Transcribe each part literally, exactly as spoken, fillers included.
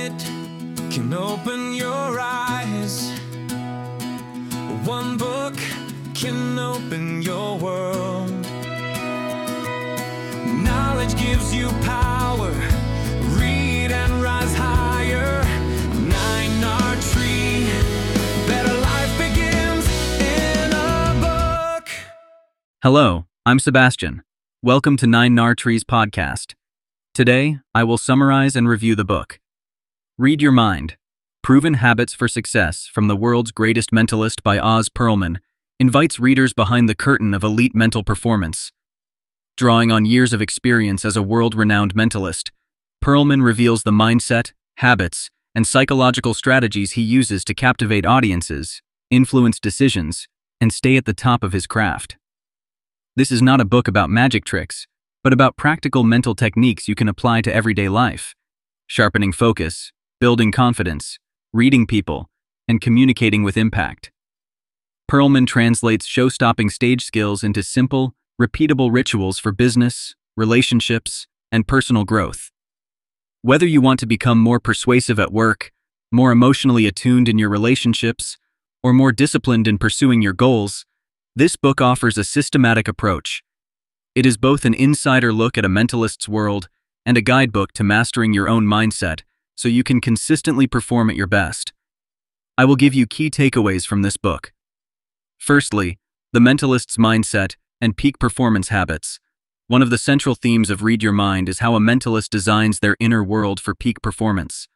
minute can open your eyes. One book can open your world. Knowledge gives you power. Read and rise higher. Nine R Tree. Better life begins in a book. Hello, I'm Sebastian. Welcome to Nine R Tree's podcast. Today, I will summarize and review the book. Read Your Mind: Proven Habits for Success from the World's Greatest Mentalist by Oz Pearlman invites readers behind the curtain of elite mental performance. Drawing on years of experience as a world-renowned mentalist, Pearlman reveals the mindset, habits, and psychological strategies he uses to captivate audiences, influence decisions, and stay at the top of his craft. This is not a book about magic tricks, but about practical mental techniques you can apply to everyday life, sharpening focus, building confidence, reading people, and communicating with impact. Pearlman translates show-stopping stage skills into simple, repeatable rituals for business, relationships, and personal growth. Whether you want to become more persuasive at work, more emotionally attuned in your relationships, or more disciplined in pursuing your goals, this book offers a systematic approach. It is both an insider look at a mentalist's world and a guidebook to mastering your own mindset so you can consistently perform at your best. I will give you key takeaways from this book. Firstly, the mentalist's mindset and peak performance habits. One of the central themes of Read Your Mind is how a mentalist designs their inner world for peak performance.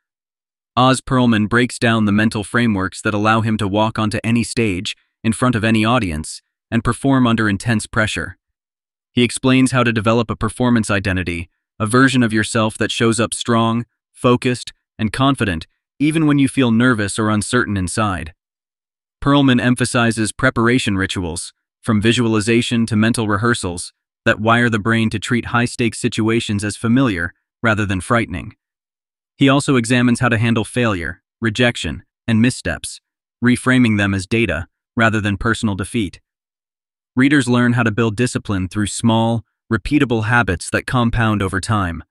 Oz Pearlman breaks down the mental frameworks that allow him to walk onto any stage, in front of any audience, and perform under intense pressure. He explains how to develop a performance identity, a version of yourself that shows up strong, focused, and confident even when you feel nervous or uncertain inside. Pearlman emphasizes preparation rituals, from visualization to mental rehearsals, that wire the brain to treat high-stakes situations as familiar rather than frightening. He also examines how to handle failure, rejection, and missteps, reframing them as data rather than personal defeat. Readers learn how to build discipline through small, repeatable habits that compound over time.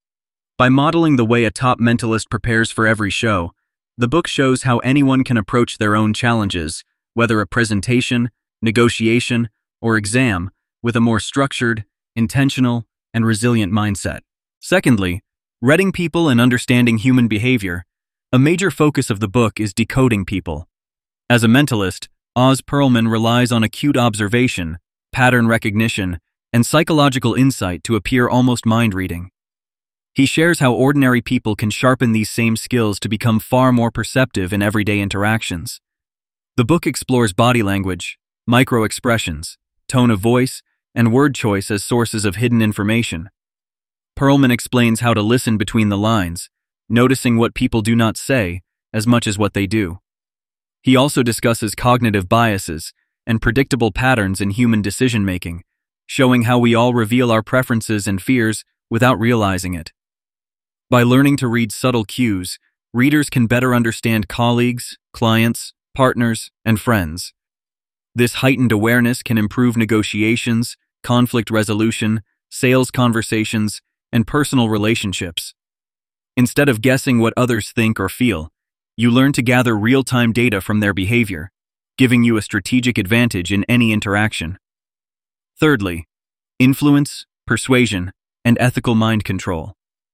By modeling the way a top mentalist prepares for every show, the book shows how anyone can approach their own challenges, whether a presentation, negotiation, or exam, with a more structured, intentional, and resilient mindset. Secondly, reading people and understanding human behavior. A major focus of the book is decoding people. As a mentalist, Oz Pearlman relies on acute observation, pattern recognition, and psychological insight to appear almost mind-reading. He shares how ordinary people can sharpen these same skills to become far more perceptive in everyday interactions. The book explores body language, micro-expressions, tone of voice, and word choice as sources of hidden information. Pearlman explains how to listen between the lines, noticing what people do not say as much as what they do. He also discusses cognitive biases and predictable patterns in human decision-making, showing how we all reveal our preferences and fears without realizing it. By learning to read subtle cues, readers can better understand colleagues, clients, partners, and friends. This heightened awareness can improve negotiations, conflict resolution, sales conversations, and personal relationships. Instead of guessing what others think or feel, you learn to gather real-time data from their behavior, giving you a strategic advantage in any interaction. Thirdly, influence, persuasion, and ethical mind control.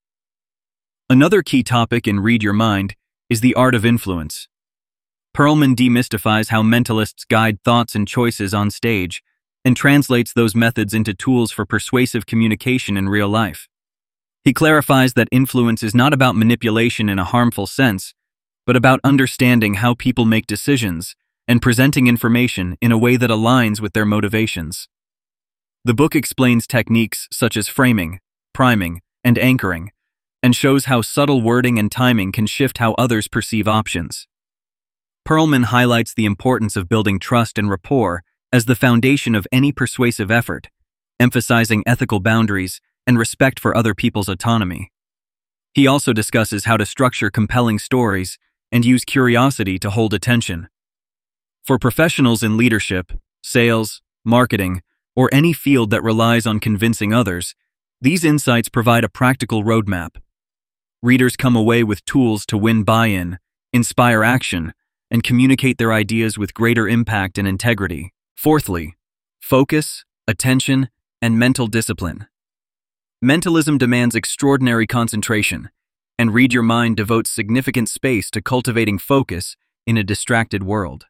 Another key topic in Read Your Mind is the art of influence. Pearlman demystifies how mentalists guide thoughts and choices on stage and translates those methods into tools for persuasive communication in real life. He clarifies that influence is not about manipulation in a harmful sense, but about understanding how people make decisions and presenting information in a way that aligns with their motivations. The book explains techniques such as framing, priming, and anchoring, and shows how subtle wording and timing can shift how others perceive options. Pearlman highlights the importance of building trust and rapport as the foundation of any persuasive effort, emphasizing ethical boundaries and respect for other people's autonomy. He also discusses how to structure compelling stories and use curiosity to hold attention. For professionals in leadership, sales, marketing, or any field that relies on convincing others, these insights provide a practical roadmap. Readers come away with tools to win buy-in, inspire action, and communicate their ideas with greater impact and integrity. Fourthly, focus, attention, and mental discipline. Mentalism demands extraordinary concentration, and Read Your Mind devotes significant space to cultivating focus in a distracted world.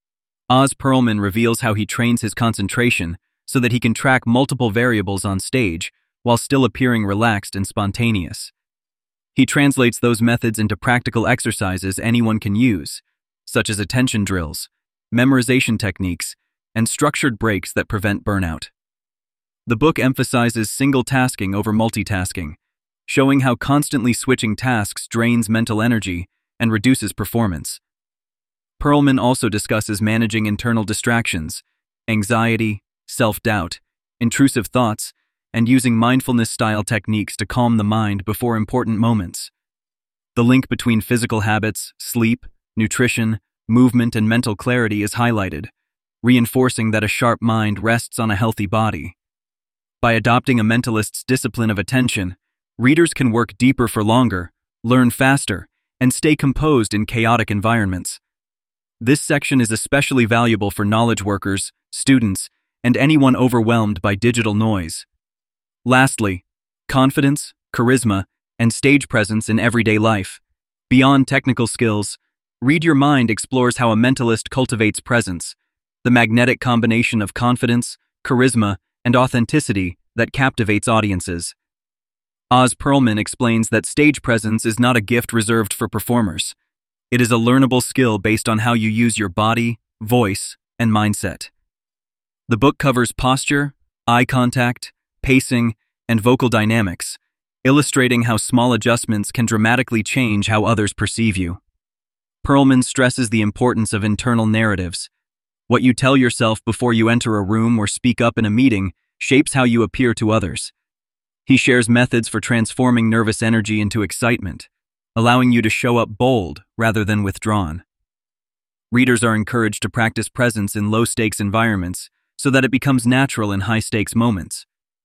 Oz Perlman reveals how he trains his concentration so that he can track multiple variables on stage while still appearing relaxed and spontaneous. He translates those methods into practical exercises anyone can use, such as attention drills, memorization techniques, and structured breaks that prevent burnout. The book emphasizes single tasking over multitasking, showing how constantly switching tasks drains mental energy and reduces performance. Perlman also discusses managing internal distractions, anxiety, self-doubt, intrusive thoughts, and using mindfulness-style techniques to calm the mind before important moments. The link between physical habits, sleep, nutrition, movement, and mental clarity is highlighted, reinforcing that a sharp mind rests on a healthy body. By adopting a mentalist's discipline of attention, readers can work deeper for longer, learn faster, and stay composed in chaotic environments. This section is especially valuable for knowledge workers, students, and anyone overwhelmed by digital noise. Lastly, confidence, charisma, and stage presence in everyday life. Beyond technical skills, Read Your Mind explores how a mentalist cultivates presence, the magnetic combination of confidence, charisma, and authenticity that captivates audiences. Oz Perlman explains that stage presence is not a gift reserved for performers. It is a learnable skill based on how you use your body, voice, and mindset. The book covers posture, eye contact, pacing, and vocal dynamics, illustrating how small adjustments can dramatically change how others perceive you. Perlman stresses the importance of internal narratives. What you tell yourself before you enter a room or speak up in a meeting shapes how you appear to others. He shares methods for transforming nervous energy into excitement, allowing you to show up bold rather than withdrawn. Readers are encouraged to practice presence in low-stakes environments so that it becomes natural in high-stakes moments.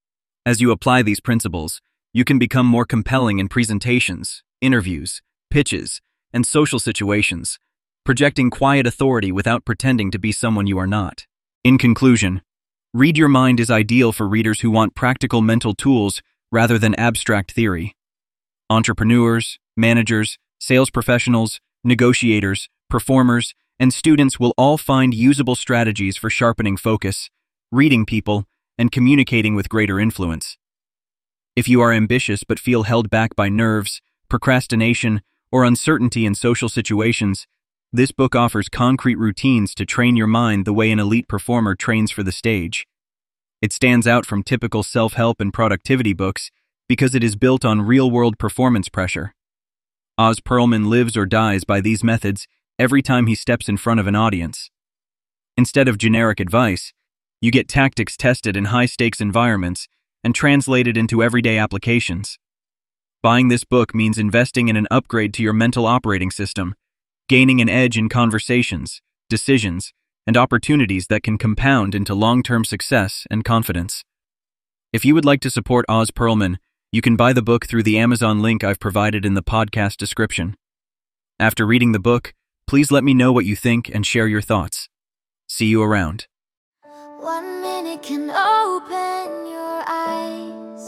As you apply these principles, you can become more compelling in presentations, interviews, pitches, and social situations, projecting quiet authority without pretending to be someone you are not. In conclusion, Read Your Mind is ideal for readers who want practical mental tools rather than abstract theory. Entrepreneurs, managers, sales professionals, negotiators, performers, and students will all find usable strategies for sharpening focus, reading people, and communicating with greater influence. If you are ambitious but feel held back by nerves, procrastination, or uncertainty in social situations, this book offers concrete routines to train your mind the way an elite performer trains for the stage. It stands out from typical self-help and productivity books because it is built on real-world performance pressure. Oz Perlman lives or dies by these methods every time he steps in front of an audience. Instead of generic advice, you get tactics tested in high-stakes environments and translated into everyday applications. Buying this book means investing in an upgrade to your mental operating system, gaining an edge in conversations, decisions, and opportunities that can compound into long-term success and confidence. If you would like to support Oz Perlman, you can buy the book through the Amazon link I've provided in the podcast description. After reading the book, please let me know what you think and share your thoughts. See you around. One minute can open your eyes.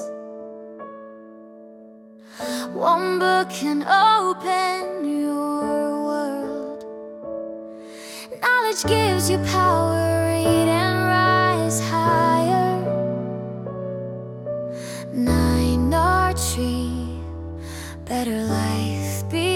One book can open your world. Knowledge gives you power, read and rise higher. Nine R Tree, better life be